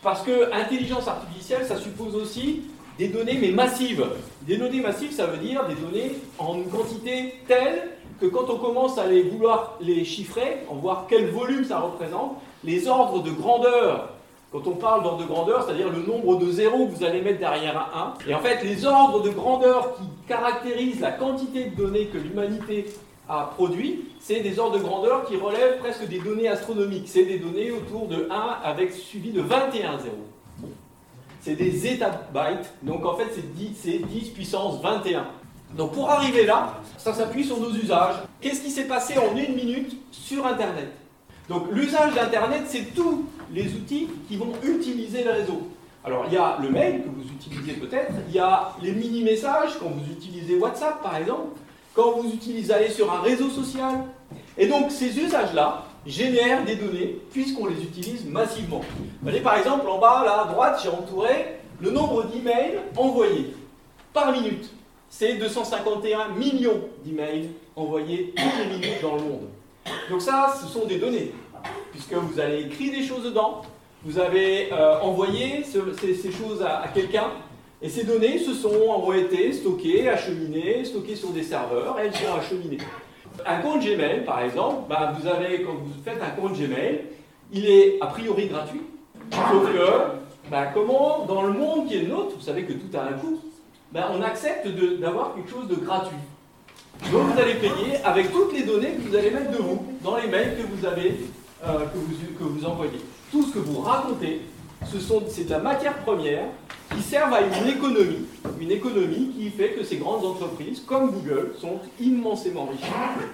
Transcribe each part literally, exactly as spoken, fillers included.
Parce que intelligence artificielle, ça suppose aussi des données, mais massives. Des données massives, ça veut dire des données en une quantité telle que quand on commence à les vouloir les chiffrer, on voit quel volume ça représente, les ordres de grandeur. Quand on parle d'ordre de grandeur, c'est-à-dire le nombre de zéros que vous allez mettre derrière un un. Et en fait, les ordres de grandeur qui caractérisent la quantité de données que l'humanité a produit, c'est des ordres de grandeur qui relèvent presque des données astronomiques. C'est des données autour de un avec suivi de vingt et un zéros. C'est des zettabytes, donc en fait c'est dix, c'est dix puissance vingt et un. Donc pour arriver là, ça s'appuie sur nos usages. Qu'est-ce qui s'est passé en une minute sur Internet? Donc l'usage d'Internet, c'est tous les outils qui vont utiliser le réseau. Alors il y a le mail que vous utilisez peut-être, il y a les mini-messages quand vous utilisez WhatsApp par exemple, quand vous utilisez aller sur un réseau social. Et donc ces usages-là génèrent des données puisqu'on les utilise massivement. Vous voyez par exemple en bas là à droite, j'ai entouré le nombre d'emails envoyés par minute. C'est deux cent cinquante et un millions d'emails envoyés toutes les minutes dans le monde. Donc ça, ce sont des données, puisque vous avez écrit des choses dedans, vous avez euh, envoyé ce, ces, ces choses à, à quelqu'un, et ces données se sont été stockées, acheminées, stockées sur des serveurs, et elles sont acheminées. Un compte Gmail, par exemple, ben vous avez, quand vous faites un compte Gmail, il est a priori gratuit, sauf que, ben comment, dans le monde qui est le nôtre, vous savez que tout a un coût, ben on accepte de, d'avoir quelque chose de gratuit. Donc vous allez payer avec toutes les données que vous allez mettre de vous dans les mails que vous avez, euh, que, vous, que vous envoyez. Tout ce que vous racontez, ce sont, c'est de la matière première qui sert à une économie, une économie qui fait que ces grandes entreprises, comme Google, sont immensément riches.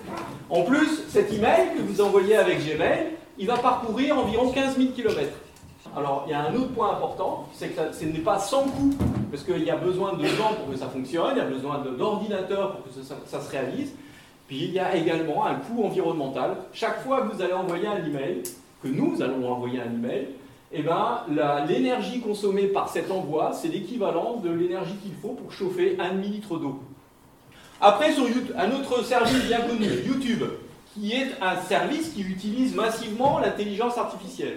En plus, cet email que vous envoyez avec Gmail, il va parcourir environ quinze mille kilomètres. Alors, il y a un autre point important, c'est que ça, ce n'est pas sans coût, parce qu'il y a besoin de gens pour que ça fonctionne, il y a besoin de, d'ordinateurs pour que ça, ça se réalise, puis il y a également un coût environnemental. Chaque fois que vous allez envoyer un email, que nous allons envoyer un email, eh ben, la, l'énergie consommée par cet envoi, c'est l'équivalent de l'énergie qu'il faut pour chauffer un demi-litre d'eau. Après, sur YouTube, un autre service bien connu, YouTube, qui est un service qui utilise massivement l'intelligence artificielle.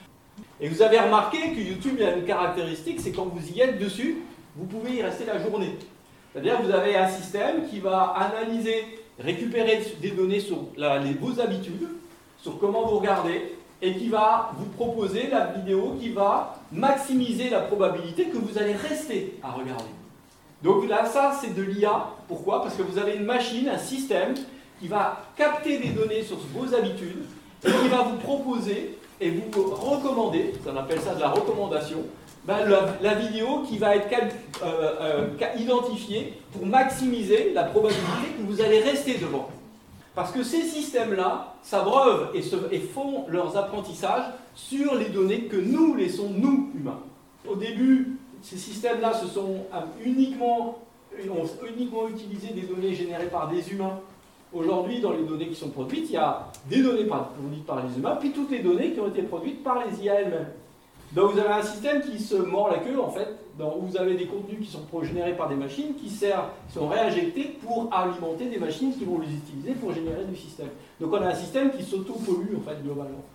Et vous avez remarqué que YouTube a une caractéristique, c'est quand vous y êtes dessus, vous pouvez y rester la journée. C'est-à-dire que vous avez un système qui va analyser, récupérer des données sur la, les, vos habitudes, sur comment vous regardez, et qui va vous proposer la vidéo qui va maximiser la probabilité que vous allez rester à regarder. Donc là, ça, c'est de l'I A. Pourquoi? Parce que vous avez une machine, un système, qui va capter des données sur vos habitudes, et qui va vous proposer et vous recommandez, on appelle ça de la recommandation, ben la, la vidéo qui va être cal, euh, euh, identifiée pour maximiser la probabilité que vous allez rester devant. Parce que ces systèmes-là s'abreuvent et, se, et font leurs apprentissages sur les données que nous laissons, nous, humains. Au début, ces systèmes-là se sont uniquement, ont uniquement utilisé des données générées par des humains. Aujourd'hui, dans les données qui sont produites, il y a des données produites par les humains, puis toutes les données qui ont été produites par les I A elles-mêmes. Donc vous avez un système qui se mord la queue, en fait, où vous avez des contenus qui sont générés par des machines, qui servent, sont réinjectés pour alimenter des machines qui vont les utiliser pour générer du système. Donc on a un système qui s'auto-pollue, en fait, globalement.